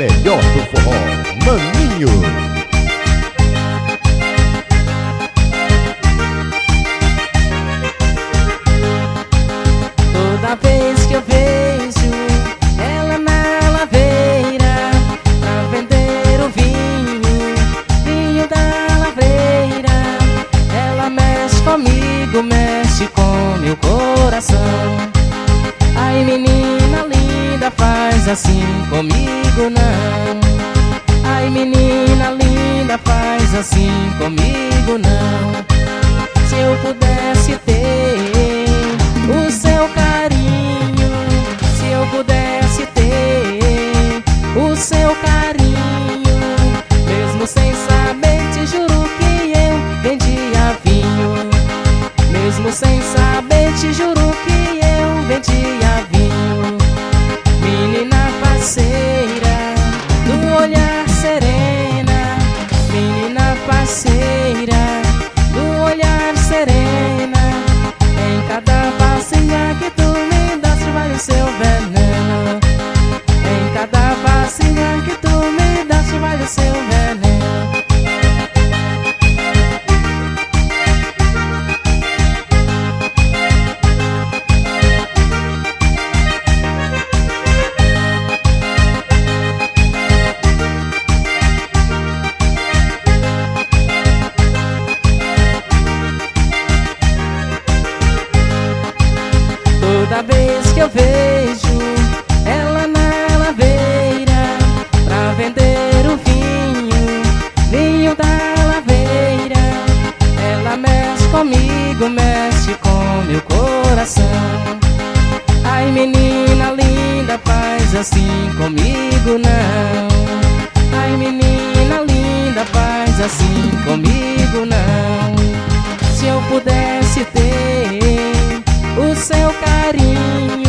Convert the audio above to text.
melhor do forró, Maninho. Toda vez que eu vejo ela na laveira pra vender o vinho, vinho da lavreira, ela mexe comigo, mexe com meu coração. Ai, menina linda, faz assim comigo não. Ai, menina linda, faz assim comigo não. Se eu pudesse ter o seu carinho, se eu pudesse ter o seu carinho, mesmo sem saber, te juro que eu vendia vinho. Mesmo sem saber, te juro que eu vendia vinho. Menina parceira, do olhar serena, menina parceira, do olhar serena, em cada passinha que tu me das vai o seu veneno. Em cada passinha que tu me das vai o seu veneno. Toda vez que eu vejo ela na laveira pra vender o vinho, vinho da laveira, ela mexe comigo, mexe com meu coração. Ai, menina linda, faz assim comigo não. Ai, menina linda, faz assim comigo não. Se eu pudesse ter o seu carinho,